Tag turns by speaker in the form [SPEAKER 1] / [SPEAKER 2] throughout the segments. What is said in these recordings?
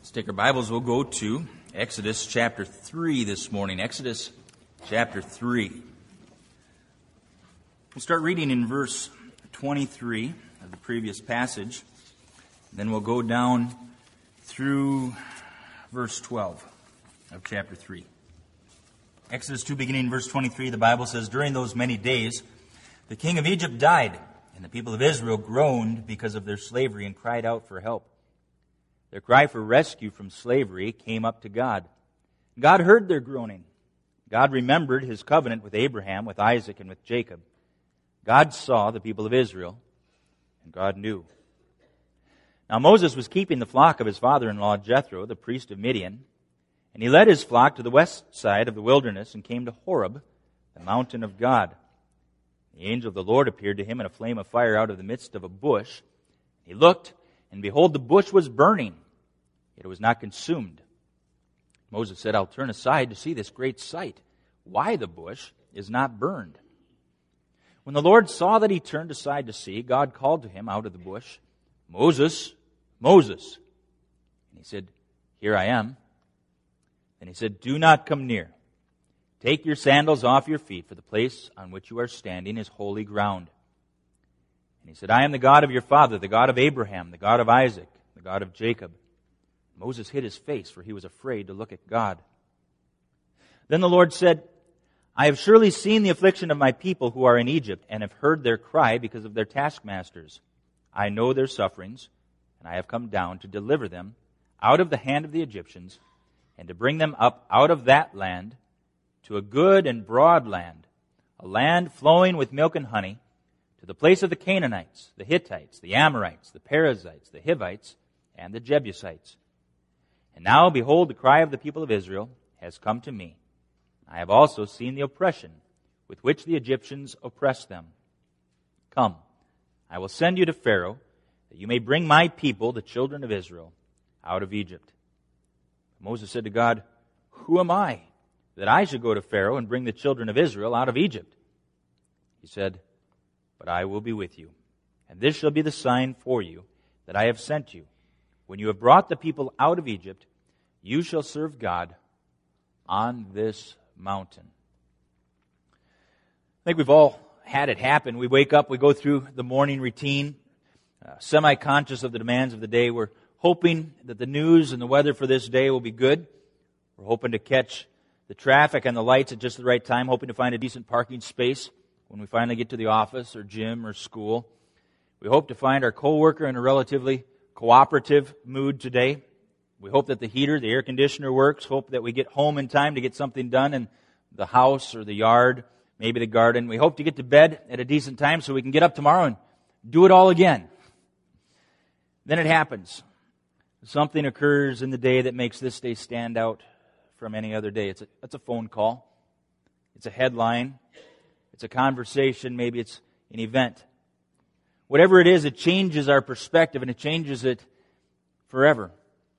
[SPEAKER 1] Let's take our Bibles. We'll go to Exodus chapter 3 this morning. Exodus chapter 3. We'll start reading in verse 23 of the previous passage. Then we'll go down through verse 12 of chapter 3. Exodus 2, beginning in verse 23, the Bible says, "During those many days, the king of Egypt died, and the people of Israel groaned because of their slavery and cried out for help. Their cry for rescue from slavery came up to God. God heard their groaning. God remembered his covenant with Abraham, with Isaac, and with Jacob. God saw the people of Israel, and God knew. Now Moses was keeping the flock of his father-in-law Jethro, the priest of Midian, and he led his flock to the west side of the wilderness and came to Horeb, the mountain of God. The angel of the Lord appeared to him in a flame of fire out of the midst of a bush. He looked, and behold, the bush was burning, yet it was not consumed. Moses said, 'I'll turn aside to see this great sight, why the bush is not burned.' When the Lord saw that he turned aside to see, God called to him out of the bush, 'Moses, Moses.' And he said, 'Here I am.' Then he said, 'Do not come near. Take your sandals off your feet, for the place on which you are standing is holy ground.' And he said, 'I am the God of your father, the God of Abraham, the God of Isaac, the God of Jacob.' Moses hid his face, for he was afraid to look at God. Then the Lord said, 'I have surely seen the affliction of my people who are in Egypt, and have heard their cry because of their taskmasters. I know their sufferings, and I have come down to deliver them out of the hand of the Egyptians, and to bring them up out of that land to a good and broad land, a land flowing with milk and honey, to the place of the Canaanites, the Hittites, the Amorites, the Perizzites, the Hivites, and the Jebusites. And now, behold, the cry of the people of Israel has come to me. I have also seen the oppression with which the Egyptians oppress them. Come, I will send you to Pharaoh, that you may bring my people, the children of Israel, out of Egypt.' Moses said to God, 'Who am I, that I should go to Pharaoh and bring the children of Israel out of Egypt?' He said, 'But I will be with you, and this shall be the sign for you that I have sent you. When you have brought the people out of Egypt, you shall serve God on this mountain.'" I think we've all had it happen. We wake up, we go through the morning routine, semi-conscious of the demands of the day. We're hoping that the news and the weather for this day will be good. We're hoping to catch the traffic and the lights at just the right time, hoping to find a decent parking space when we finally get to the office or gym or school. We hope to find our coworker in a relatively cooperative mood today. We hope that the heater, the air conditioner works. Hope that we get home in time to get something done in the house or the yard, maybe the garden. We hope to get to bed at a decent time so we can get up tomorrow and do it all again. Then it happens. Something occurs in the day that makes this day stand out from any other day. It's a phone call. It's a headline. It's a conversation. Maybe it's an event. Whatever it is, it changes our perspective, and it changes it forever.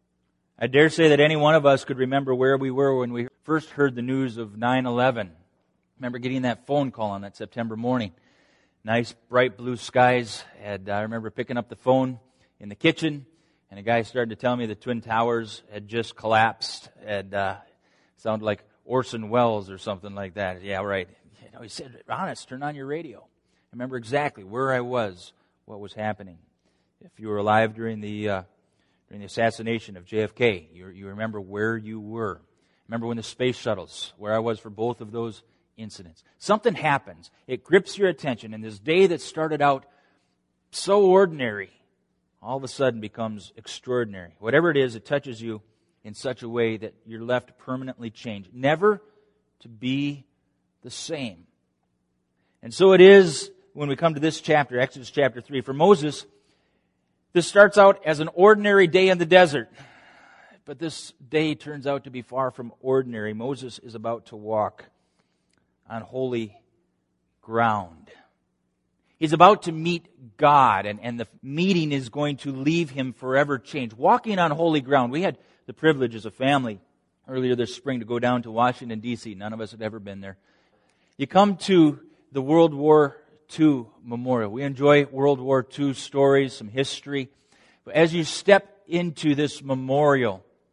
[SPEAKER 1] I dare say that any one of us could remember where we were when we first heard the news of 9/11. Remember getting that phone call on that September morning. Nice, bright blue skies. And I remember picking up the phone in the kitchen, and a guy started to tell me the Twin Towers had just collapsed. And sounded like Orson Welles or something like that. Yeah, right. He said, "Honest, turn on your radio." I remember exactly where I was, what was happening. If you were alive during the assassination of JFK, you remember where you were. Remember when the space shuttles, where I was for both of those incidents. Something happens. It grips your attention, and this day that started out so ordinary, all of a sudden becomes extraordinary. Whatever it is, it touches you in such a way that you're left permanently changed, never to be the same. And so it is when we come to this chapter, Exodus chapter 3. For Moses, this starts out as an ordinary day in the desert. But this day turns out to be far from ordinary. Moses is about to walk on holy ground. He's about to meet God, and the meeting is going to leave him forever changed. Walking on holy ground. We had the privilege as a family earlier this spring to go down to Washington, D.C. None of us had ever been there. You come to the World War II Memorial. We enjoy World War II stories, some history. But as you step into this memorial,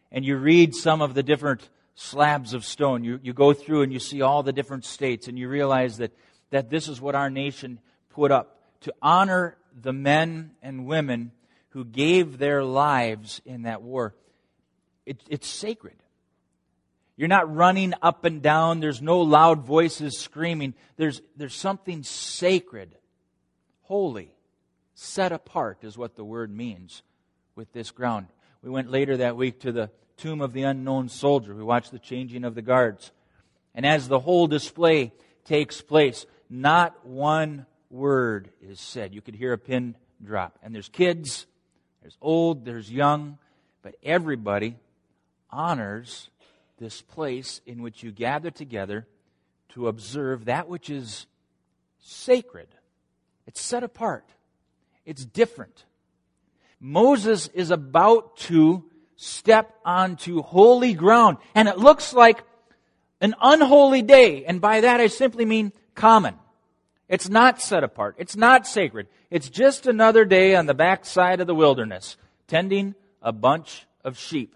[SPEAKER 1] and you read some of the different slabs of stone. You go through and you see all the different states, and you realize that this is what our nation put up to honor the men and women who gave their lives in that war. It's sacred. You're not running up and down. There's no loud voices screaming. There's something sacred, holy, set apart is what the word means with this ground. We went later that week to the tomb of the unknown soldier. We watched the changing of the guards. And as the whole display takes place, not one word is said. You could hear a pin drop. And there's kids, there's old, there's young, but everybody honors this place in which you gather together to observe that which is sacred. It's set apart. It's different. Moses is about to step onto holy ground, and it looks like an unholy day, and by that I simply mean common. It's not set apart. It's not sacred. It's just another day on the backside of the wilderness, tending a bunch of sheep.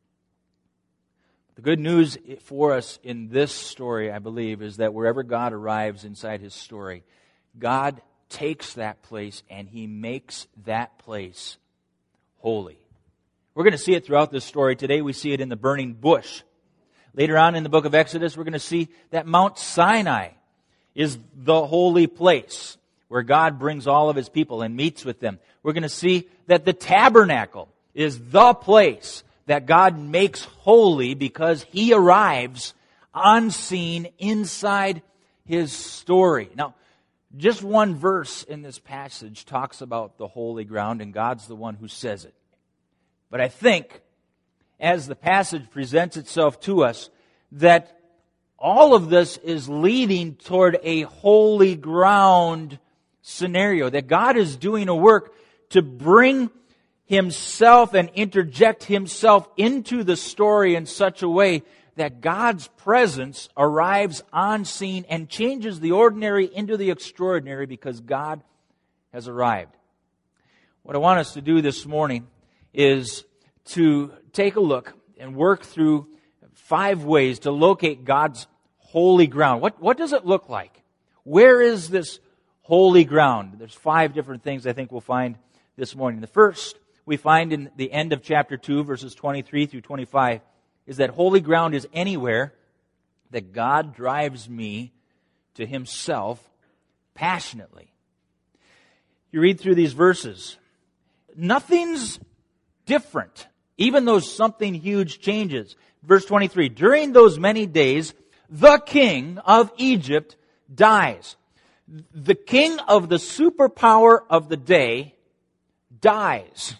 [SPEAKER 1] The good news for us in this story, I believe, is that wherever God arrives inside His story, God takes that place and He makes that place holy. We're going to see it throughout this story. Today we see it in the burning bush. Later on in the book of Exodus, we're going to see that Mount Sinai is the holy place where God brings all of His people and meets with them. We're going to see that the tabernacle is the place that God makes holy because He arrives on scene inside His story. Now, just one verse in this passage talks about the holy ground, and God's the one who says it. But I think, as the passage presents itself to us, that all of this is leading toward a holy ground scenario, that God is doing a work to bring Himself and interject Himself into the story in such a way that God's presence arrives on scene and changes the ordinary into the extraordinary because God has arrived. What I want us to do this morning is to take a look and work through 5 ways to locate God's holy ground. What does it look like? Where is this holy ground? There's 5 different things I think we'll find this morning. The first we find in the end of chapter 2, verses 23 through 25, is that holy ground is anywhere that God drives me to Himself passionately. You read through these verses. Nothing's different, even though something huge changes. Verse 23, during those many days, the king of Egypt dies. The king of the superpower of the day dies.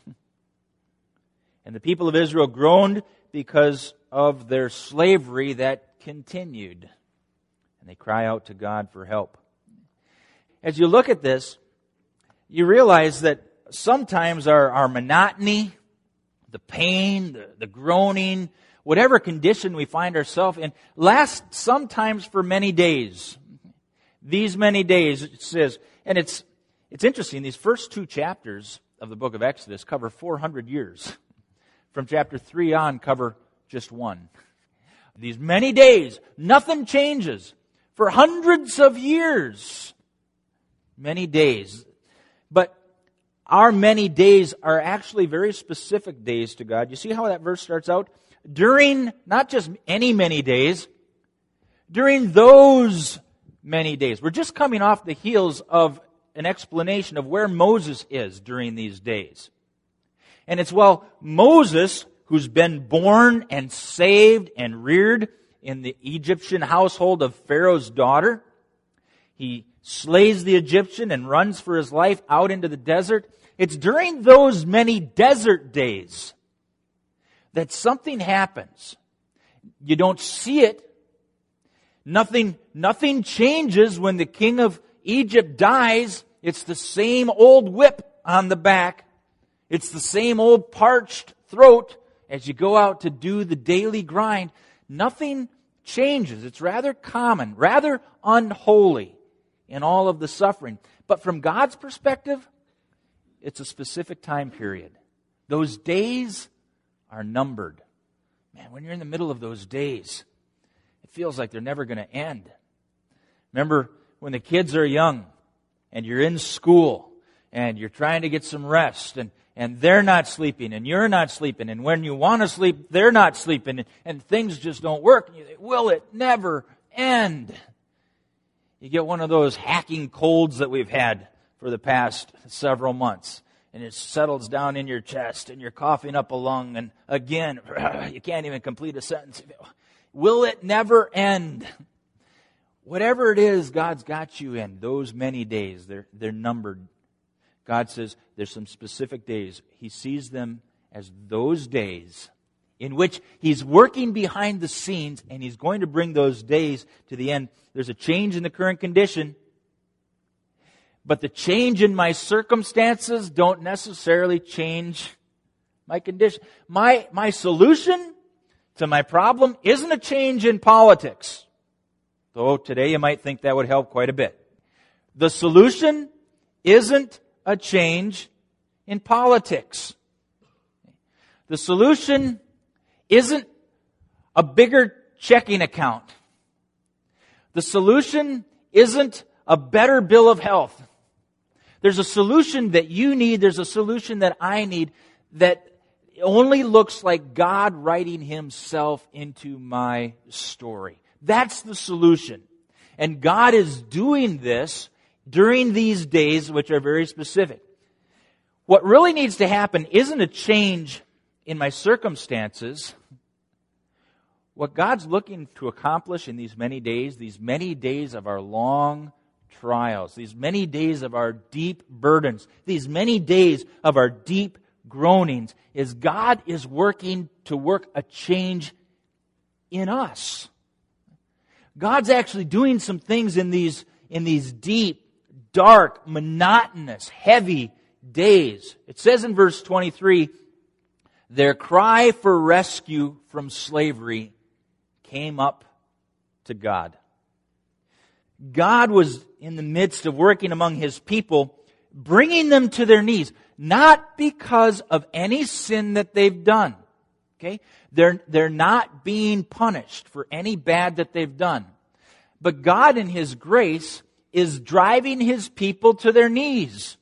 [SPEAKER 1] And the people of Israel groaned because of their slavery that continued. And they cry out to God for help. As you look at this, you realize that sometimes our monotony, the pain, the groaning, whatever condition we find ourselves in, lasts sometimes for many days. These many days, it says, and it's interesting, these first 2 chapters of the book of Exodus cover 400 years. From chapter 3 on, cover just 1. These many days, nothing changes for hundreds of years. Many days. But our many days are actually very specific days to God. You see how that verse starts out? During, not just any many days, during those many days. We're just coming off the heels of an explanation of where Moses is during these days. And it's, Moses, who's been born and saved and reared in the Egyptian household of Pharaoh's daughter. He slays the Egyptian and runs for his life out into the desert. It's during those many desert days that something happens. You don't see it. Nothing changes when the king of Egypt dies. It's the same old whip on the back. It's the same old parched throat as you go out to do the daily grind. Nothing changes. It's rather common, rather unholy in all of the suffering. But from God's perspective, it's a specific time period. Those days are numbered. Man, when you're in the middle of those days, it feels like they're never going to end. Remember when the kids are young and you're in school and you're trying to get some rest and they're not sleeping and you're not sleeping, and when you want to sleep, they're not sleeping, and things just don't work. And you think, will it never end? You get one of those hacking colds that we've had for the past several months, and it settles down in your chest, and you're coughing up a lung, and again, you can't even complete a sentence. Will it never end? Whatever it is God's got you in, those many days, they're numbered. God says there's some specific days. He sees them as those days in which He's working behind the scenes, and He's going to bring those days to the end. There's a change in the current condition, but the change in my circumstances don't necessarily change my condition. My solution to my problem isn't a change in politics, though today you might think that would help quite a bit. The solution isn't a change in politics. The solution isn't a bigger checking account. The solution isn't a better bill of health. There's a solution that you need, there's a solution that I need that only looks like God writing Himself into my story. That's the solution. And God is doing this during these days, which are very specific. What really needs to happen isn't a change in my circumstances. What God's looking to accomplish in these many days of our long trials, these many days of our deep burdens, these many days of our deep groanings, is God is working to work a change in us. God's actually doing some things in these deep, dark, monotonous, heavy days. It says in verse 23, their cry for rescue from slavery came up to God. God was in the midst of working among His people, bringing them to their knees, not because of any sin that they've done. Okay? They're not being punished for any bad that they've done. But God in His grace is driving His people to their knees.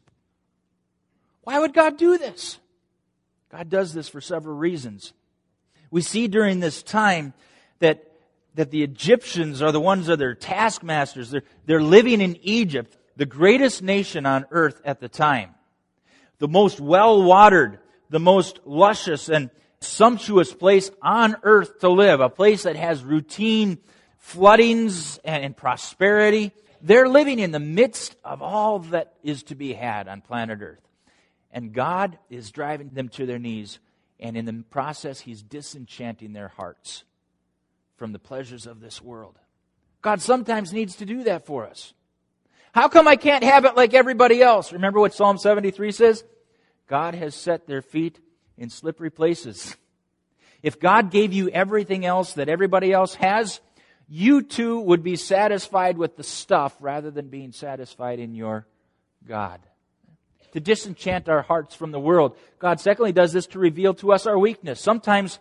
[SPEAKER 1] Why would God do this? God does this for several reasons. We see during this time that the Egyptians are the ones that are their taskmasters. They're living in Egypt, the greatest nation on earth at the time. The most well-watered, the most luscious and sumptuous place on earth to live. A place that has routine floodings and prosperity. They're living in the midst of all that is to be had on planet Earth. And God is driving them to their knees. And in the process, He's disenchanting their hearts from the pleasures of this world. God sometimes needs to do that for us. How come I can't have it like everybody else? Remember what Psalm 73 says? God has set their feet in slippery places. If God gave you everything else that everybody else has, you too would be satisfied with the stuff rather than being satisfied in your God. To disenchant our hearts from the world. God secondly does this to reveal to us our weakness. Sometimes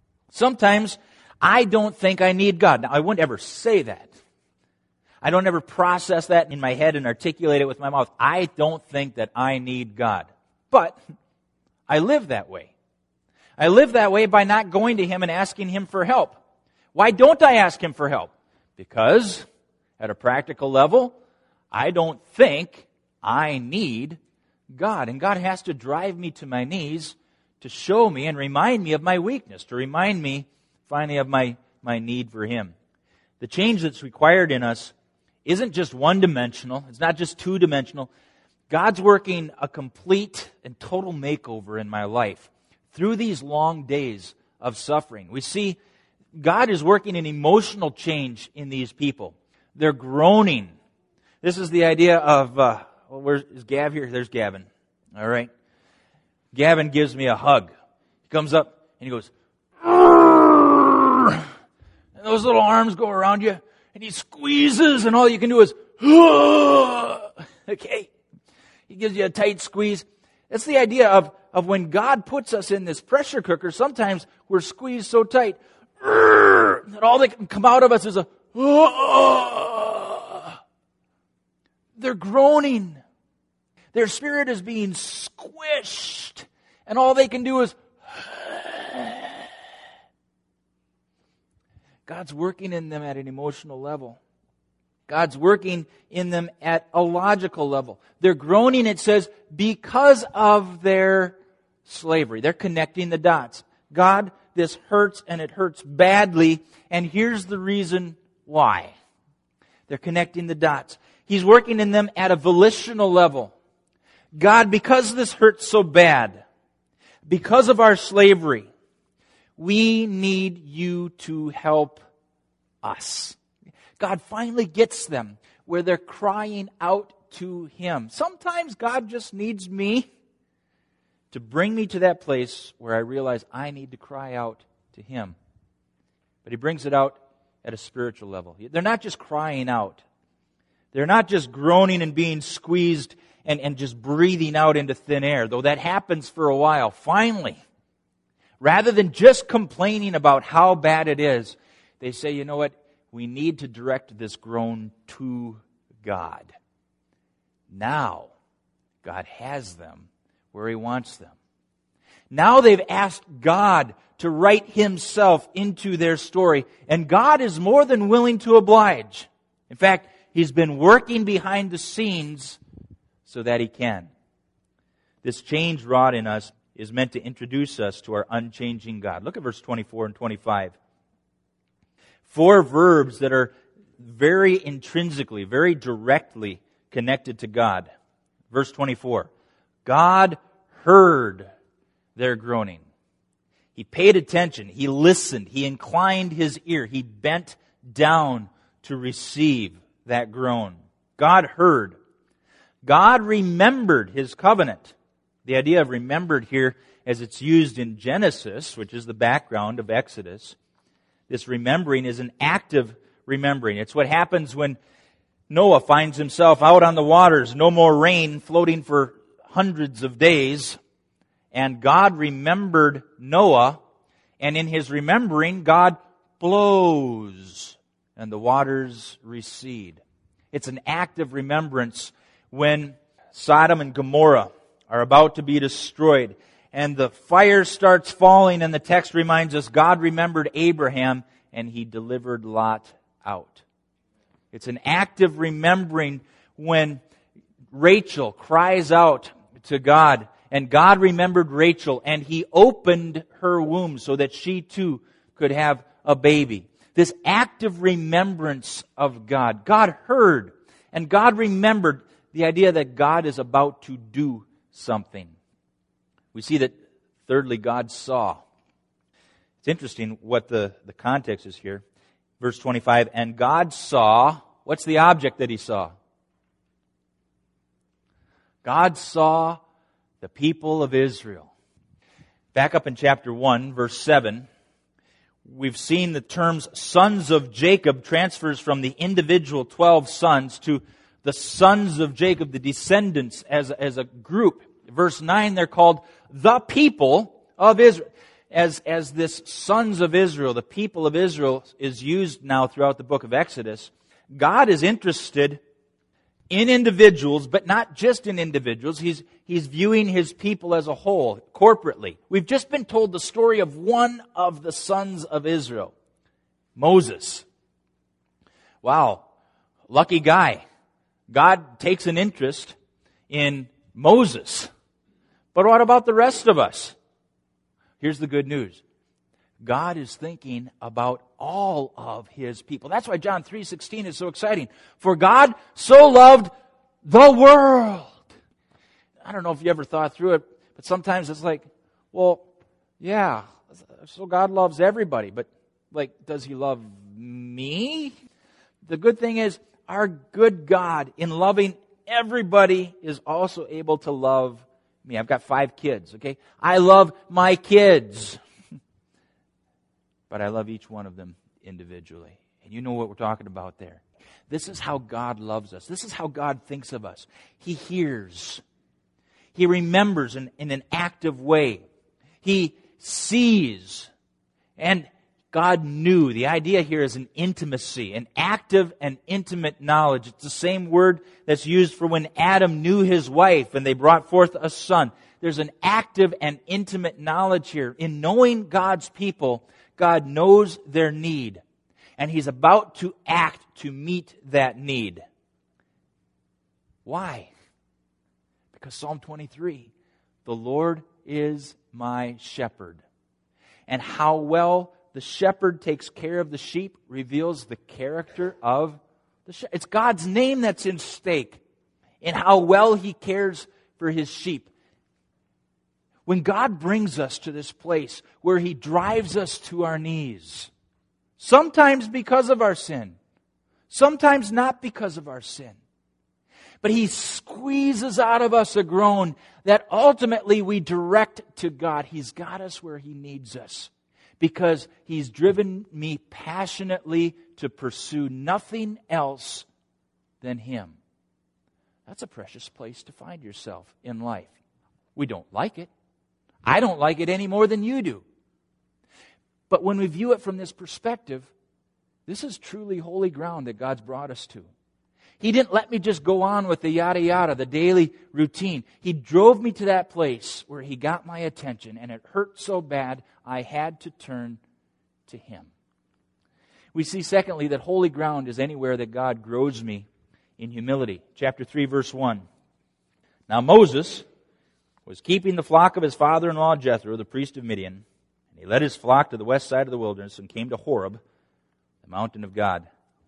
[SPEAKER 1] I don't think I need God. Now, I wouldn't ever say that. I don't ever process that in my head and articulate it with my mouth. I don't think that I need God. But I live that way. I live that way by not going to Him and asking Him for help. Why don't I ask Him for help? Because, at a practical level, I don't think I need God. And God has to drive me to my knees to show me and remind me of my weakness, to remind me finally of my need for Him. The change that's required in us isn't just one-dimensional. It's not just two-dimensional. God's working a complete and total makeover in my life through these long days of suffering. We see God is working an emotional change in these people. They're groaning. This is the idea of, is Gav here? There's Gavin. All right. Gavin gives me a hug. He comes up and he goes, and those little arms go around you and he squeezes and all you can do is, okay. He gives you a tight squeeze. That's the idea of when God puts us in this pressure cooker, sometimes we're squeezed so tight that all that can come out of us is a, they're groaning. Their spirit is being squished. And all they can do is, God's working in them at an emotional level. God's working in them at a logical level. They're groaning, it says, because of their slavery. They're connecting the dots. God, this hurts, and it hurts badly, and here's the reason why. They're connecting the dots. He's working in them at a volitional level. God, because this hurts so bad, because of our slavery, we need you to help us. God finally gets them where they're crying out to Him. Sometimes God just needs me to bring me to that place where I realize I need to cry out to Him. But He brings it out at a spiritual level. They're not just crying out. They're not just groaning and being squeezed and just breathing out into thin air, though that happens for a while. Finally, rather than just complaining about how bad it is, they say, you know what? We need to direct this groan to God. Now, God has them where He wants them. Now they've asked God to write Himself into their story, and God is more than willing to oblige. In fact, He's been working behind the scenes so that He can. This change wrought in us is meant to introduce us to our unchanging God. Look at verse 24 and 25. 4 verbs that are very intrinsically, very directly connected to God. Verse 24. God heard their groaning. He paid attention. He listened. He inclined His ear. He bent down to receive that groan. God heard. God remembered His covenant. The idea of remembered here, as it's used in Genesis, which is the background of Exodus, this remembering is an active remembering. It's what happens when Noah finds himself out on the waters, no more rain, floating for hundreds of days, and God remembered Noah, and in His remembering, God blows, and the waters recede. It's an active remembrance when Sodom and Gomorrah are about to be destroyed, and the fire starts falling, and the text reminds us God remembered Abraham, and He delivered Lot out. It's an active remembering when Rachel cries out to God, and God remembered Rachel, and He opened her womb so that she too could have a baby. This active remembrance of God. God heard, and God remembered the idea that God is about to do something. We see that, thirdly, God saw. It's interesting what the context is here. Verse 25, and God saw, what's the object that He saw? God saw the people of Israel. Back up in chapter 1, verse 7, we've seen the terms sons of Jacob transfers from the individual 12 sons to the sons of Jacob, the descendants as a group. Verse 9, they're called the people of Israel. As this sons of Israel, the people of Israel, is used now throughout the book of Exodus, God is interested in individuals, but not just in individuals. He's viewing His people as a whole, corporately. We've just been told the story of one of the sons of Israel, Moses. Wow, lucky guy. God takes an interest in Moses. But what about the rest of us? Here's the good news. God is thinking about all of His people. That's why John 3:16 is so exciting. For God so loved the world. I don't know if you ever thought through it, but sometimes it's like, well, yeah, so God loves everybody, but does He love me? The good thing is, our good God, in loving everybody, is also able to love me. I've got 5 kids, okay? I love my kids. But I love each one of them individually. And you know what we're talking about there. This is how God loves us. This is how God thinks of us. He hears. He remembers in an active way. He sees. And God knew. The idea here is an intimacy, an active and intimate knowledge. It's the same word that's used for when Adam knew his wife and they brought forth a son. There's an active and intimate knowledge here. In knowing God's people, God knows their need. And He's about to act to meet that need. Why? Because Psalm 23, the Lord is my shepherd. And how well the shepherd takes care of the sheep reveals the character of the shepherd. It's God's name that's in stake in how well He cares for His sheep. When God brings us to this place where He drives us to our knees, sometimes because of our sin, sometimes not because of our sin, but He squeezes out of us a groan that ultimately we direct to God. He's got us where He needs us because He's driven me passionately to pursue nothing else than Him. That's a precious place to find yourself in life. We don't like it. I don't like it any more than you do. But when we view it from this perspective, this is truly holy ground that God's brought us to. He didn't let me just go on with the yada yada, the daily routine. He drove me to that place where He got my attention, and it hurt so bad I had to turn to Him. We see, secondly, that holy ground is anywhere that God grows me in humility. Chapter 3, verse 1. Now Moses was keeping the flock of his father-in-law Jethro, the priest of Midian, and he led his flock to the west side of the wilderness and came to Horeb, the mountain of God.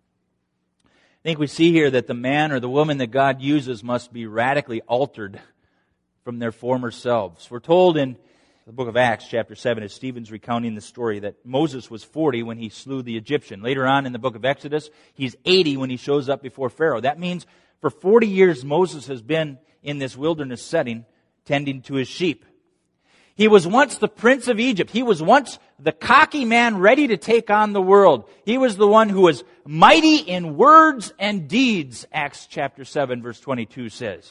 [SPEAKER 1] I think we see here that the man or the woman that God uses must be radically altered from their former selves. We're told in the book of Acts, chapter 7, as Stephen's recounting the story, that Moses was 40 when he slew the Egyptian. Later on in the book of Exodus, he's 80 when he shows up before Pharaoh. That means for 40 years Moses has been in this wilderness setting tending to his sheep. He was once the prince of Egypt. He was once the cocky man ready to take on the world. He was the one who was mighty in words and deeds, Acts chapter 7, verse 22 says.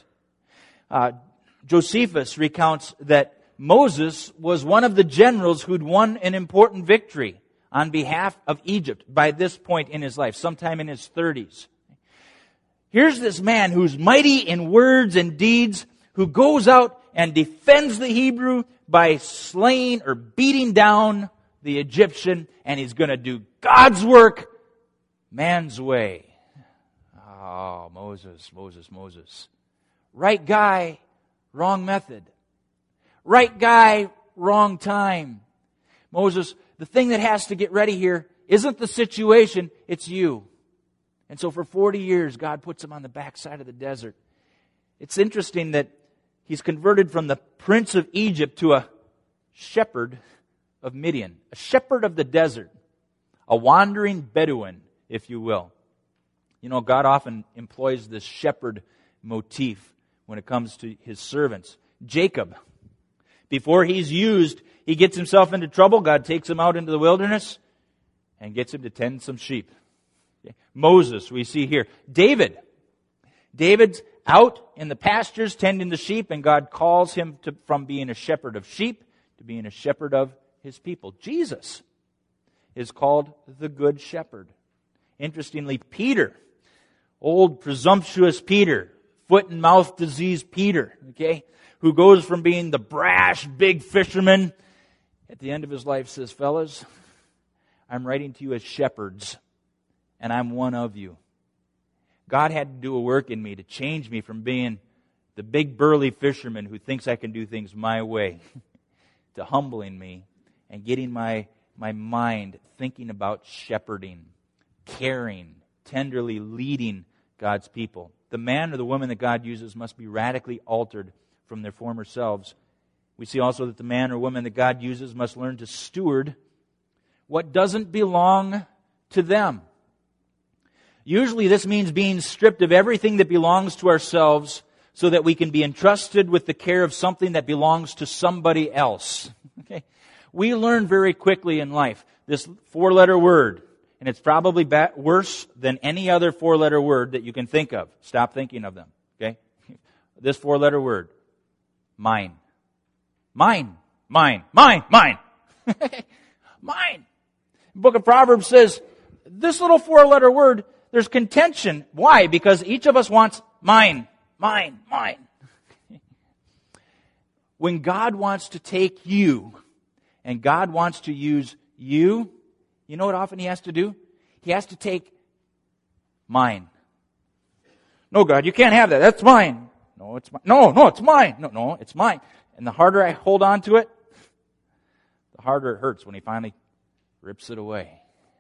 [SPEAKER 1] Josephus recounts that Moses was one of the generals who'd won an important victory on behalf of Egypt by this point in his life, sometime in his 30s. Here's this man who's mighty in words and deeds, who goes out and defends the Hebrew by slaying or beating down the Egyptian, and he's going to do God's work man's way. Oh, Moses. Right guy, wrong method. Right guy, wrong time. Moses, the thing that has to get ready here isn't the situation, it's you. And so for 40 years, God puts him on the backside of the desert. It's interesting that he's converted from the prince of Egypt to a shepherd of Midian, a shepherd of the desert, a wandering Bedouin, if you will. You know, God often employs this shepherd motif when it comes to His servants. Jacob, before he's used, he gets himself into trouble. God takes him out into the wilderness and gets him to tend some sheep. Okay. Moses, we see here. David's out in the pastures tending the sheep, and God calls him from being a shepherd of sheep to being a shepherd of His people. Jesus is called the Good Shepherd. Interestingly, Peter, old presumptuous Peter, foot and mouth disease Peter, okay, who goes from being the brash big fisherman, at the end of his life says, fellas, I'm writing to you as shepherds, and I'm one of you. God had to do a work in me to change me from being the big burly fisherman who thinks I can do things my way to humbling me and getting my mind thinking about shepherding, caring, tenderly leading God's people. The man or the woman that God uses must be radically altered from their former selves. We see also that the man or woman that God uses must learn to steward what doesn't belong to them. Usually this means being stripped of everything that belongs to ourselves so that we can be entrusted with the care of something that belongs to somebody else. Okay? We learn very quickly in life this four-letter word, and it's probably worse than any other four-letter word that you can think of. Stop thinking of them. Okay? This four-letter word. Mine. Mine. Mine. Mine. Mine. Mine. The book of Proverbs says, this little 4-letter word, there's contention. Why? Because each of us wants mine. Mine. Mine. When God wants to take you, and God wants to use you, you know what often He has to do? He has to take mine. No, God, you can't have that. That's mine. No, it's mine. No, it's mine. No, it's mine. And the harder I hold on to it, the harder it hurts when He finally rips it away.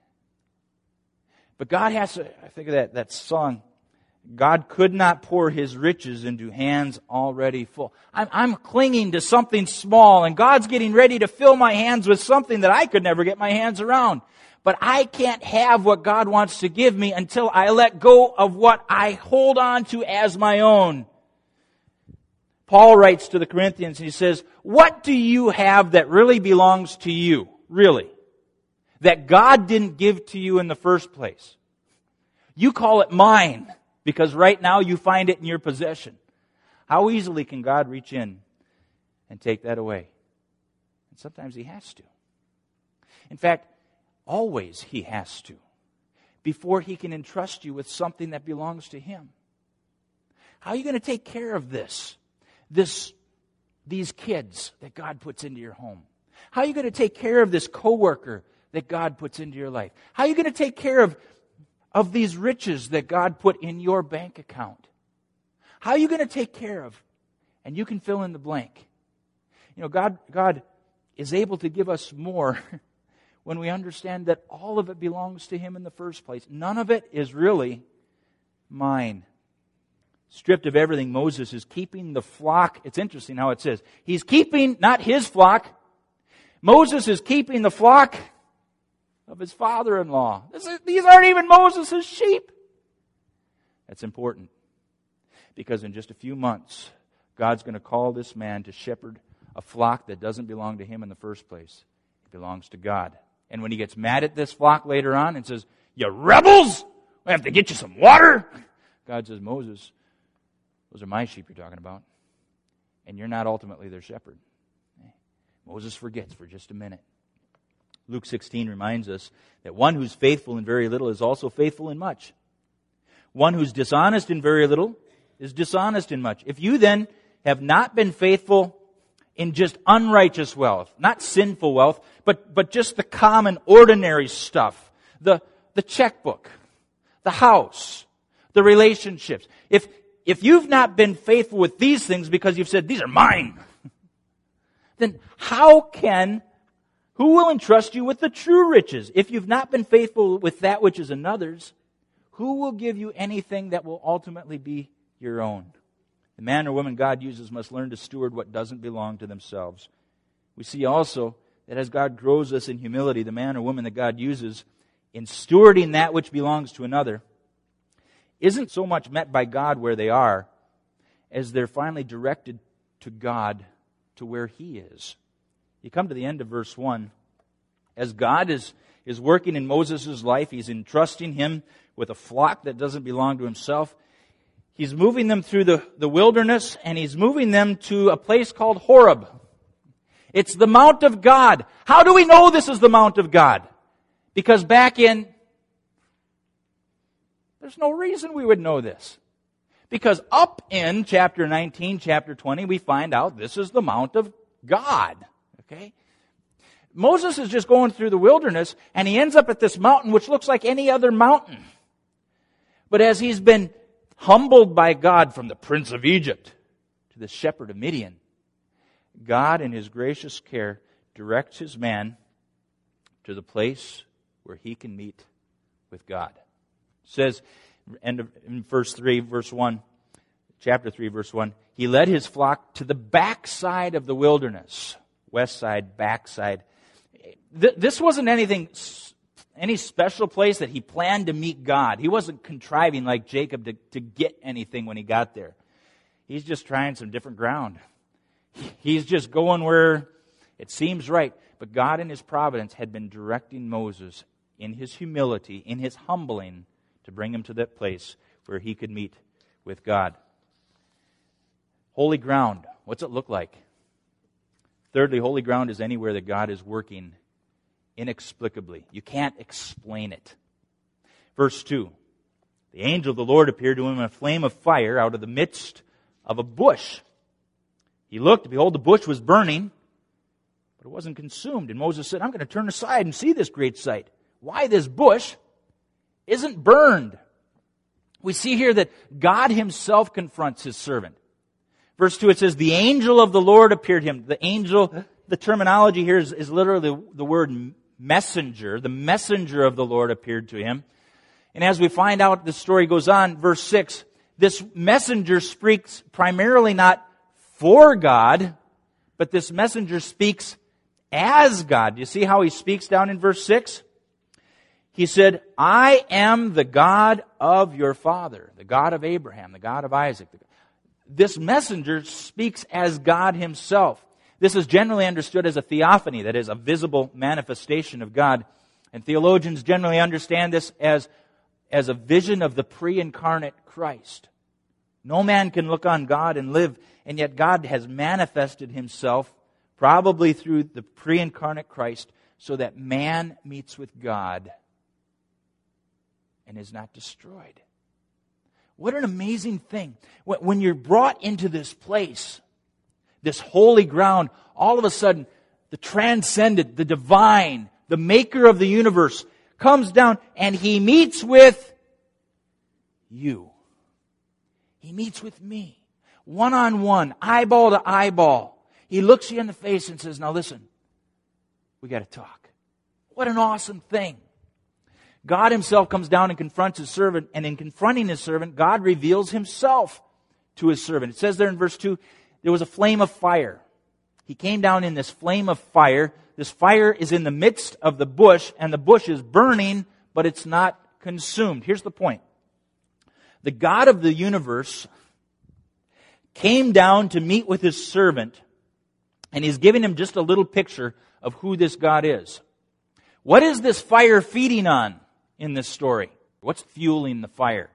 [SPEAKER 1] But God has to, I think of that song, God could not pour His riches into hands already full. I'm clinging to something small, and God's getting ready to fill my hands with something that I could never get my hands around. But I can't have what God wants to give me until I let go of what I hold on to as my own. Paul writes to the Corinthians, and he says, what do you have that really belongs to you? Really? That God didn't give to you in the first place. You call it mine, because right now you find it in your possession. How easily can God reach in and take that away? And sometimes He has to. In fact, always He has to, before He can entrust you with something that belongs to Him. How are you going to take care of these kids that God puts into your home? How are you going to take care of this coworker that God puts into your life? How are you going to take care of these riches that God put in your bank account? How are you going to take care of? And you can fill in the blank. You know, God is able to give us more when we understand that all of it belongs to Him in the first place. None of it is really mine. Stripped of everything, Moses is keeping the flock. It's interesting how it says, he's keeping not his flock. Moses is keeping the flock of his father-in-law. These aren't even Moses' sheep. That's important, because in just a few months, God's going to call this man to shepherd a flock that doesn't belong to him in the first place. It belongs to God. And when he gets mad at this flock later on and says, you rebels, we have to get you some water. God says, Moses, those are my sheep you're talking about. And you're not ultimately their shepherd. Moses forgets for just a minute. Luke 16 reminds us that one who's faithful in very little is also faithful in much. One who's dishonest in very little is dishonest in much. If you then have not been faithful in just unrighteous wealth, not sinful wealth, but just the common, ordinary stuff, the checkbook, the house, the relationships. If you've not been faithful with these things because you've said, these are mine, then who will entrust you with the true riches? If you've not been faithful with that which is another's, who will give you anything that will ultimately be your own? The man or woman God uses must learn to steward what doesn't belong to themselves. We see also that as God grows us in humility, the man or woman that God uses in stewarding that which belongs to another isn't so much met by God where they are as they're finally directed to God to where He is. You come to the end of verse 1. As God is working in Moses' life, He's entrusting him with a flock that doesn't belong to himself. He's moving them through the wilderness, and He's moving them to a place called Horeb. It's the Mount of God. How do we know this is the Mount of God? Because there's no reason we would know this. Because up in chapter 19, chapter 20, we find out this is the Mount of God. Okay? Moses is just going through the wilderness, and he ends up at this mountain which looks like any other mountain. But as he's been humbled by God from the prince of Egypt to the shepherd of Midian, God in His gracious care directs His man to the place where he can meet with God. It says in verse 3, verse 1, chapter 3, verse 1, He led His flock to the backside of the wilderness. West side, backside. This wasn't any special place that He planned to meet God. He wasn't contriving like Jacob to get anything when he got there. He's just trying some different ground. He's just going where it seems right. But God in His providence had been directing Moses in his humility, in his humbling, to bring him to that place where he could meet with God. Holy ground, What's it look like? Thirdly, holy ground is anywhere that God is working inexplicably. You can't explain it. Verse 2. The angel of the Lord appeared to him in a flame of fire out of the midst of a bush. He looked, behold, the bush was burning, but it wasn't consumed. And Moses said, I'm going to turn aside and see this great sight. Why this bush isn't burned? We see here that God himself confronts his servant. Verse 2, it says, the angel of the Lord appeared to him. The angel, the terminology here is literally the word messenger. The messenger of the Lord appeared to him. And as we find out, the story goes on, verse 6, this messenger speaks primarily not for God, but this messenger speaks as God. Do you see how he speaks down in verse 6? He said, I am the God of your father, the God of Abraham, the God of Isaac. This messenger speaks as God himself. This is generally understood as a theophany, that is, a visible manifestation of God. And theologians generally understand this as a vision of the pre-incarnate Christ. No man can look on God and live, and yet God has manifested himself, probably through the pre-incarnate Christ, so that man meets with God and is not destroyed. What an amazing thing. When you're brought into this place, this holy ground, all of a sudden, the transcendent, the divine, the maker of the universe comes down and he meets with you. He meets with me. One-on-one, eyeball to eyeball. He looks you in the face and says, now listen, we got to talk. What an awesome thing. God himself comes down and confronts his servant, and in confronting his servant, God reveals himself to his servant. It says there in verse 2, there was a flame of fire. He came down in this flame of fire. This fire is in the midst of the bush, and the bush is burning, but it's not consumed. Here's the point. The God of the universe came down to meet with his servant, and he's giving him just a little picture of who this God is. What is this fire feeding on in this story? What's fueling the fire?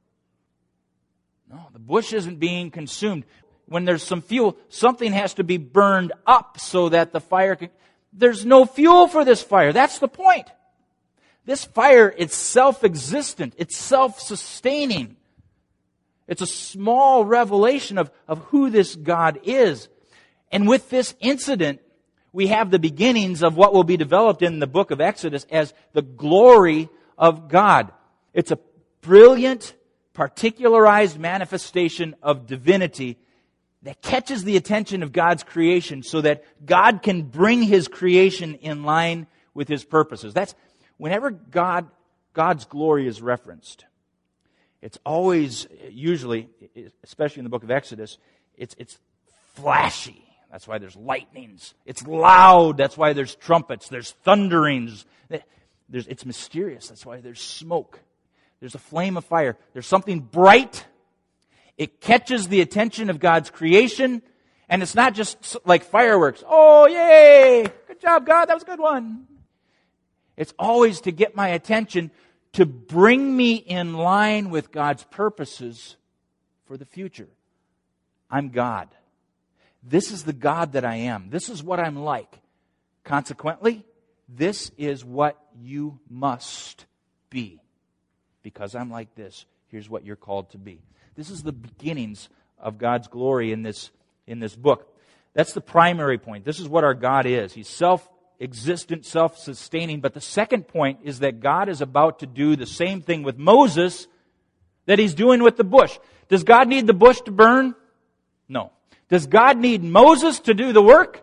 [SPEAKER 1] No, the bush isn't being consumed. When there's some fuel, something has to be burned up so that the fire can... There's no fuel for this fire. That's the point. This fire is self-existent. It's self-sustaining. It's a small revelation of who this God is. And with this incident, we have the beginnings of what will be developed in the book of Exodus as the glory of God. It's a brilliant, particularized manifestation of divinity that catches the attention of God's creation so that God can bring his creation in line with his purposes. That's whenever God's glory is referenced. It's always, usually, especially in the book of Exodus, it's flashy. That's why there's lightnings. It's loud. That's why there's trumpets. There's thunderings. It's mysterious. That's why there's smoke. There's a flame of fire. There's something bright. It catches the attention of God's creation. And it's not just like fireworks. Oh, yay! Good job, God. That was a good one. It's always to get my attention, to bring me in line with God's purposes for the future. I'm God. This is the God that I am. This is what I'm like. Consequently, this is what you must be. Because I'm like this, here's what you're called to be. This is the beginnings of God's glory in this book. That's the primary point. This is what our God is. He's self-existent, self-sustaining. But the second point is that God is about to do the same thing with Moses that he's doing with the bush. Does God need the bush to burn? No. Does God need Moses to do the work?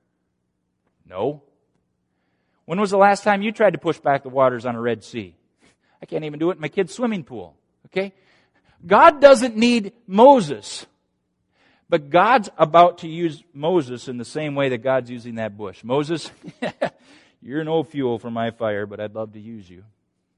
[SPEAKER 1] No. When was the last time you tried to push back the waters on a Red Sea? I can't even do it in my kid's swimming pool. Okay? God doesn't need Moses. But God's about to use Moses in the same way that God's using that bush. Moses, you're no fuel for my fire, but I'd love to use you.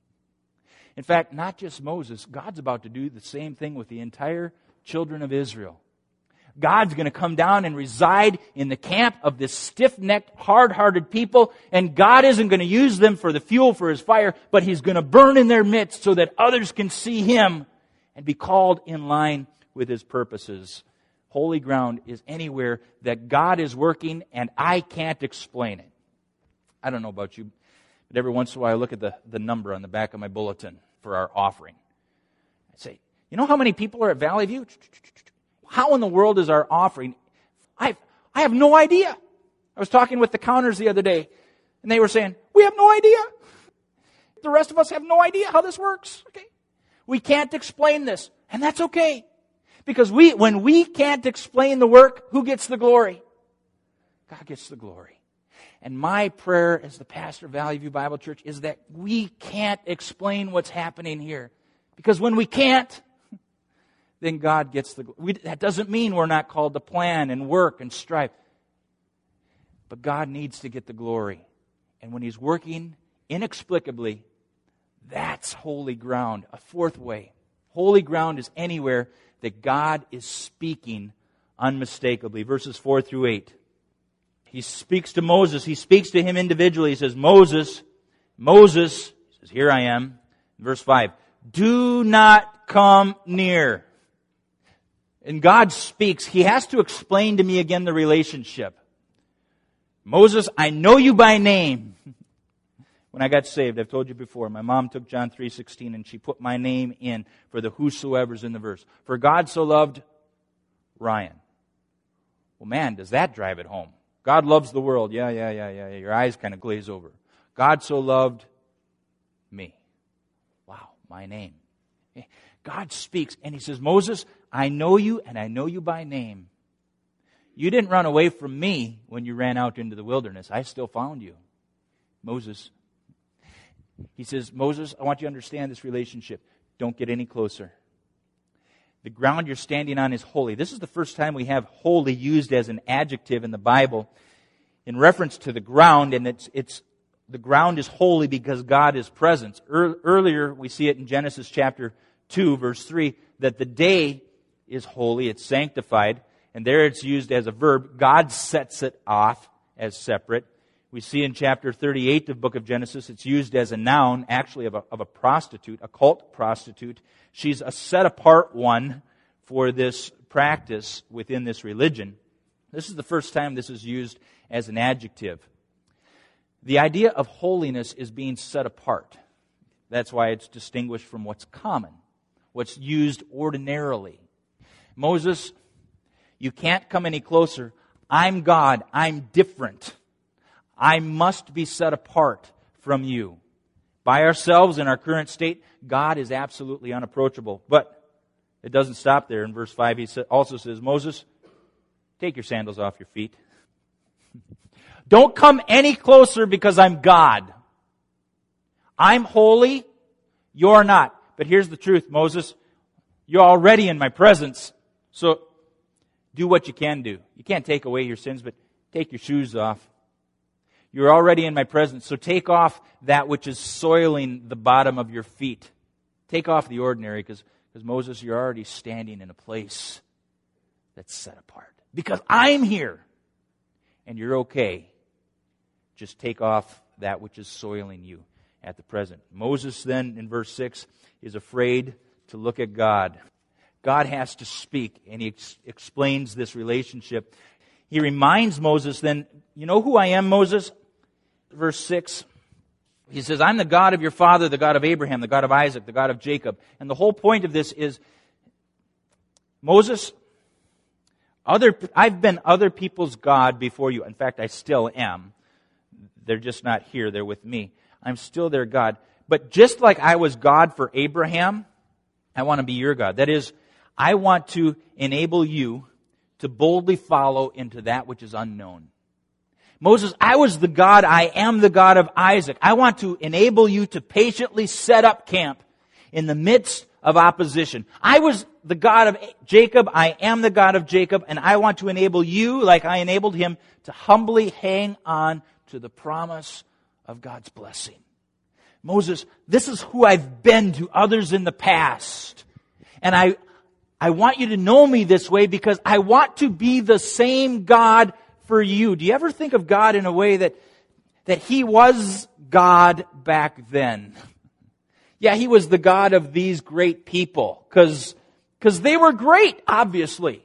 [SPEAKER 1] In fact, not just Moses, God's about to do the same thing with the entire children of Israel. God's going to come down and reside in the camp of this stiff-necked, hard-hearted people, and God isn't going to use them for the fuel for his fire, but he's going to burn in their midst so that others can see him and be called in line with his purposes Holy ground is anywhere that God is working and I can't explain it. I don't know about you, but every once in a while I look at the number on the back of my bulletin for our offering. I say, you know how many people are at Valley View? How in the world is our offering? I have no idea. I was talking with the counters the other day, and they were saying, we have no idea. The rest of us have no idea how this works. Okay, we can't explain this, and that's okay. Because when we can't explain the work, who gets the glory? God gets the glory. And my prayer as the pastor of Valley View Bible Church is that we can't explain what's happening here. Because when we can't, then God gets the glory. That doesn't mean we're not called to plan and work and strive. But God needs to get the glory. And when He's working inexplicably, that's holy ground. A fourth way. Holy ground is anywhere that God is speaking unmistakably. Verses 4 through 8. He speaks to Moses. He speaks to him individually. He says, Moses, he says, here I am. Verse 5, do not come near. And God speaks. He has to explain to me again the relationship. Moses, I know you by name. When I got saved, I've told you before, my mom took John 3:16 and she put my name in for the whosoever's in the verse. For God so loved Ryan. Well, man, does that drive it home? God loves the world. Yeah. Your eyes kind of glaze over. God so loved me. Wow, my name. God speaks and He says, Moses, I know you and I know you by name. You didn't run away from me when you ran out into the wilderness. I still found you. Moses. He says, Moses, I want you to understand this relationship. Don't get any closer. The ground you're standing on is holy. This is the first time we have holy used as an adjective in the Bible in reference to the ground, and it's the ground is holy because God is present. Earlier, we see it in Genesis chapter 2, verse 3, that the day is holy, it's sanctified, and there it's used as a verb. God sets it off as separate. We see in chapter 38 of the book of Genesis, it's used as a noun, actually of a prostitute, a cult prostitute. She's a set-apart one for this practice within this religion. This is the first time this is used as an adjective. The idea of holiness is being set apart. That's why it's distinguished from what's common, what's used ordinarily. Moses, you can't come any closer. I'm God. I'm different. I must be set apart from you. By ourselves in our current state, God is absolutely unapproachable. But it doesn't stop there. In verse 5, he also says, Moses, take your sandals off your feet. Don't come any closer because I'm God. I'm holy. You're not. But here's the truth, Moses. You're already in my presence. So do what you can do. You can't take away your sins, but take your shoes off. You're already in my presence, so take off that which is soiling the bottom of your feet. Take off the ordinary, because Moses, you're already standing in a place that's set apart. Because I'm here, and you're okay. Just take off that which is soiling you at the present. Moses then, in verse 6, is afraid to look at God. God has to speak, and He explains this relationship. He reminds Moses then, you know who I am, Moses? Verse 6, he says, I'm the God of your father, the God of Abraham, the God of Isaac, the God of Jacob. And the whole point of this is, Moses, I've been other people's God before you. In fact, I still am. They're just not here. They're with me. I'm still their God. But just like I was God for Abraham, I want to be your God. That is, I want to enable you to boldly follow into that which is unknown. Moses, I was the God, I am the God of Isaac. I want to enable you to patiently set up camp in the midst of opposition. I was the God of Jacob, I am the God of Jacob, and I want to enable you, like I enabled him, to humbly hang on to the promise of God's blessing. Moses, this is who I've been to others in the past. And I want you to know me this way because I want to be the same God for you. Do you ever think of God in a way that He was God back then? Yeah, He was the God of these great people because they were great, obviously.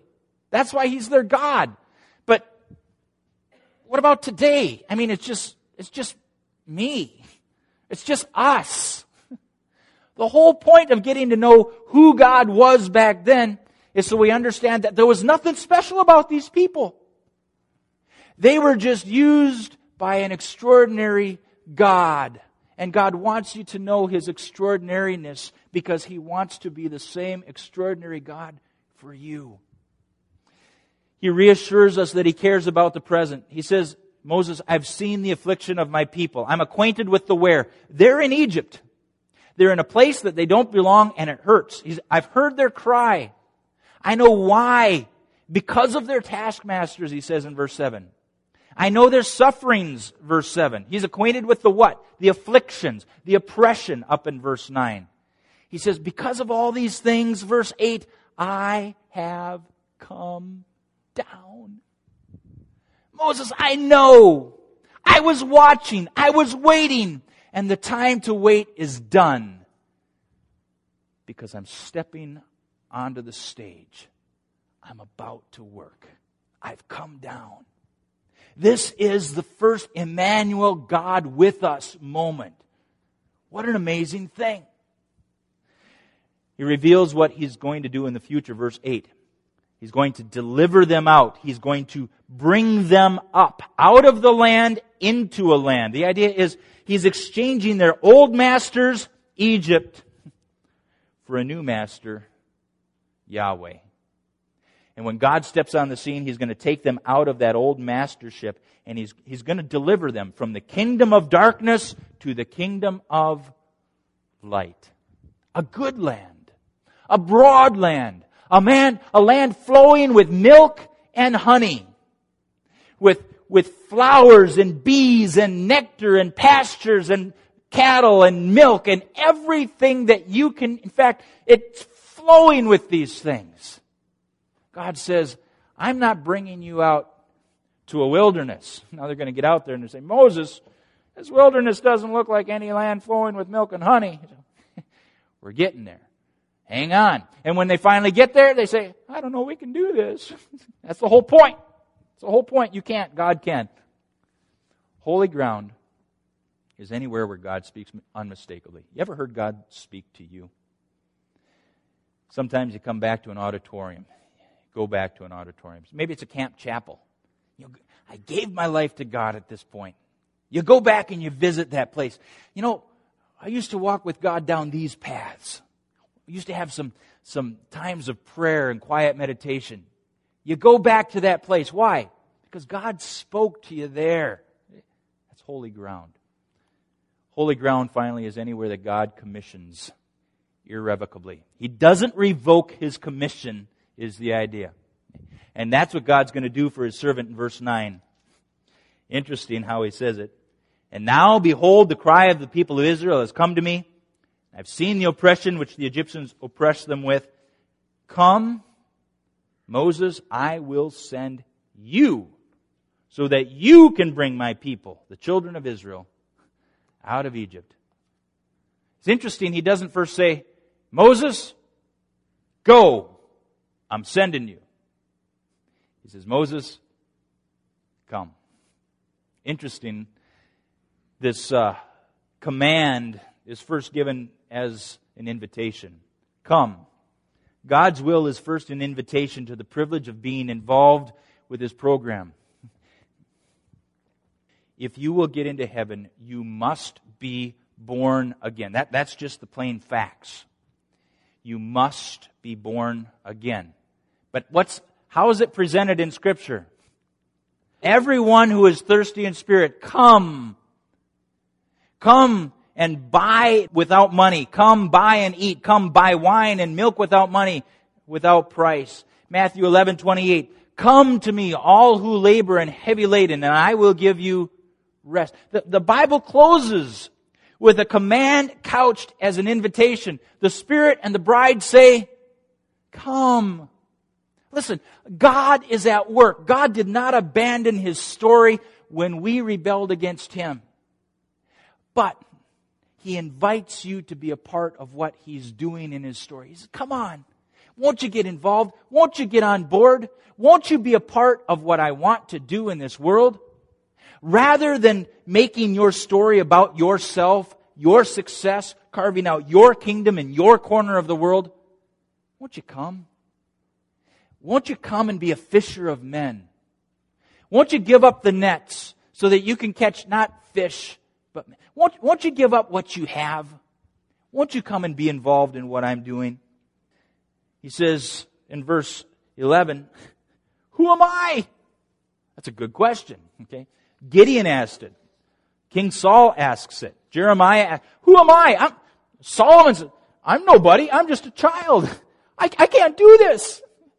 [SPEAKER 2] That's why He's their God. But what about today? I mean, it's just me. It's just us. The whole point of getting to know who God was back then is so we understand that there was nothing special about these people. They were just used by an extraordinary God. And God wants you to know His extraordinariness because He wants to be the same extraordinary God for you. He reassures us that He cares about the present. He says, Moses, I've seen the affliction of my people. I'm acquainted with the where. They're in Egypt. They're in a place that they don't belong and it hurts. I've heard their cry. I know why. Because of their taskmasters, he says in verse 7. I know their sufferings, verse 7. He's acquainted with the what? The afflictions, the oppression, up in verse 9. He says, because of all these things, verse 8, I have come down. Moses, I know. I was watching. I was waiting. And the time to wait is done. Because I'm stepping onto the stage. I'm about to work. I've come down. This is the first Emmanuel, God with us moment. What an amazing thing. He reveals what He's going to do in the future, verse 8. He's going to deliver them out. He's going to bring them up out of the land into a land. The idea is He's exchanging their old masters, Egypt, for a new master, Yahweh. And when God steps on the scene, He's going to take them out of that old mastership and He's going to deliver them from the kingdom of darkness to the kingdom of light. A good land. A broad land. A land flowing with milk and honey. With flowers and bees and nectar and pastures and cattle and milk and everything that you can, in fact, it's flowing with these things. God says, I'm not bringing you out to a wilderness. Now they're going to get out there and they say, Moses, this wilderness doesn't look like any land flowing with milk and honey. We're getting there. Hang on. And when they finally get there, they say, I don't know, we can do this. That's the whole point. That's the whole point. You can't. God can. Holy ground is anywhere where God speaks unmistakably. You ever heard God speak to you? Sometimes you come back to an auditorium. Go back to an auditorium. Maybe it's a camp chapel. I gave my life to God at this point. You go back and you visit that place. You know, I used to walk with God down these paths. We used to have some times of prayer and quiet meditation. You go back to that place. Why? Because God spoke to you there. That's holy ground. Holy ground, finally, is anywhere that God commissions irrevocably. He doesn't revoke His commission, is the idea. And that's what God's going to do for His servant in verse 9. Interesting how He says it. And now, behold, the cry of the people of Israel has come to me. I've seen the oppression which the Egyptians oppressed them with. Come, Moses, I will send you so that you can bring my people, the children of Israel, out of Egypt. It's interesting, he doesn't first say, Moses, go, I'm sending you. He says, Moses, come. Interesting, this command is first given as an invitation. Come. God's will is first an invitation to the privilege of being involved with His program. If you will get into heaven, you must be born again. That's just the plain facts. You must be born again. But how is it presented in Scripture? Everyone who is thirsty in spirit, come. Come and buy without money. Come buy and eat. Come buy wine and milk without money, without price. Matthew 11:28. Come to me, all who labor and heavy laden, and I will give you rest. The Bible closes with a command couched as an invitation. The Spirit and the bride say, come. Listen, God is at work. God did not abandon His story when we rebelled against Him. But He invites you to be a part of what He's doing in His story. He says, come on. Won't you get involved? Won't you get on board? Won't you be a part of what I want to do in this world? Rather than making your story about yourself, your success, carving out your kingdom in your corner of the world, won't you come? Won't you come and be a fisher of men? Won't you give up the nets so that you can catch not fish, but won't you give up what you have? Won't you come and be involved in what I'm doing? He says in verse 11, who am I? That's a good question. Okay, Gideon asked it. King Saul asks it. Jeremiah, who am I? Solomon said, I'm nobody. I'm just a child. I can't do this.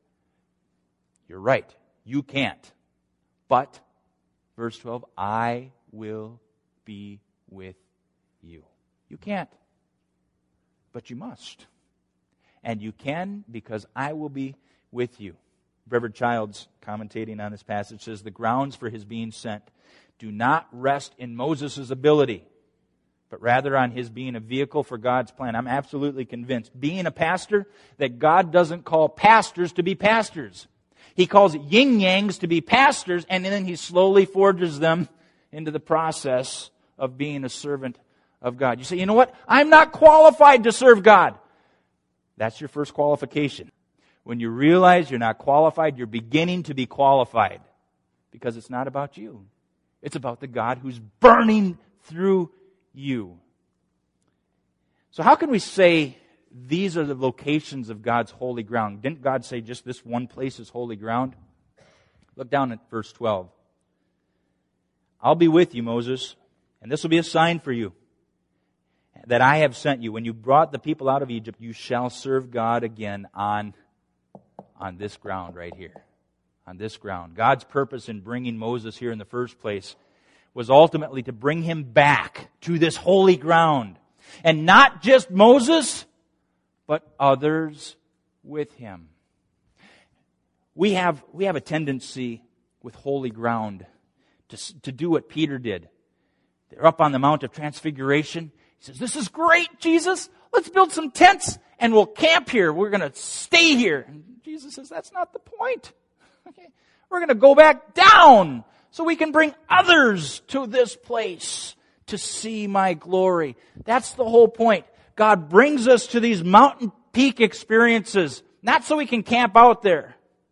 [SPEAKER 2] You're right. You can't. But, verse 12, I will be with you. You can't. But you must. And you can because I will be with you. Reverend Childs, commentating on this passage, says the grounds for his being sent do not rest in Moses' ability, but rather on his being a vehicle for God's plan. I'm absolutely convinced, being a pastor, that God doesn't call pastors to be pastors. He calls yin-yangs to be pastors, and then He slowly forges them into the process of being a servant of God. You say, you know what? I'm not qualified to serve God. That's your first qualification. When you realize you're not qualified, you're beginning to be qualified. Because it's not about you. It's about the God who's burning through you. So how can we say these are the locations of God's holy ground? Didn't God say just this one place is holy ground? Look down at verse 12. I'll be with you, Moses, and this will be a sign for you that I have sent you. When you brought the people out of Egypt, you shall serve God again on this ground right here. On this ground. God's purpose in bringing Moses here in the first place was ultimately to bring him back to this holy ground. And not just Moses, but others with him. We have a tendency with holy ground to do what Peter did. They're up on the Mount of Transfiguration. He says, this is great, Jesus. Let's build some tents and we'll camp here. We're going to stay here. And Jesus says, that's not the point. Okay. We're going to go back down so we can bring others to this place to see my glory. That's the whole point. God brings us to these mountain peak experiences, not so we can camp out there,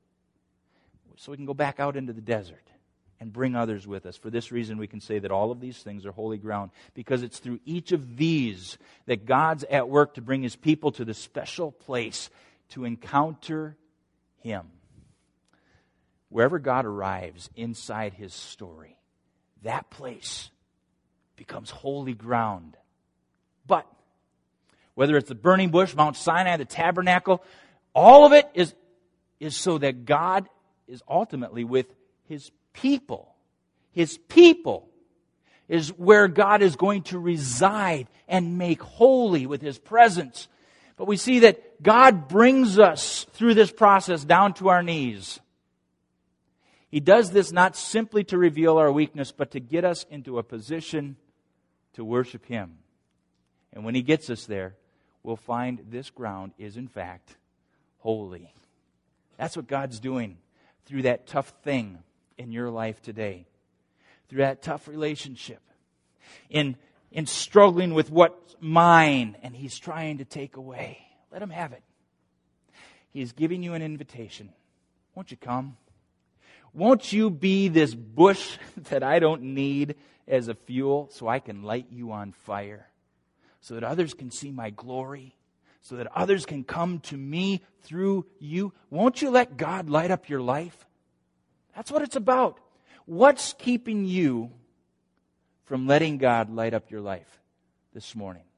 [SPEAKER 2] so we can go back out into the desert and bring others with us. For this reason, we can say that all of these things are holy ground, because it's through each of these that God's at work to bring His people to the special place to encounter Him. Wherever God arrives inside His story, that place becomes holy ground. But whether it's the burning bush, Mount Sinai, the tabernacle, all of it is so that God is ultimately with His people. His people is where God is going to reside and make holy with His presence. But we see that God brings us through this process down to our knees. He does this not simply to reveal our weakness, but to get us into a position to worship Him. And when He gets us there, we'll find this ground is in fact holy. That's what God's doing through that tough thing in your life today. Through that tough relationship. In struggling with what's mine and He's trying to take away. Let Him have it. He's giving you an invitation. Won't you come? Won't you be this bush that I don't need as a fuel so I can light you on fire? So that others can see my glory. So that others can come to me through you. Won't you let God light up your life? That's what it's about. What's keeping you from letting God light up your life this morning?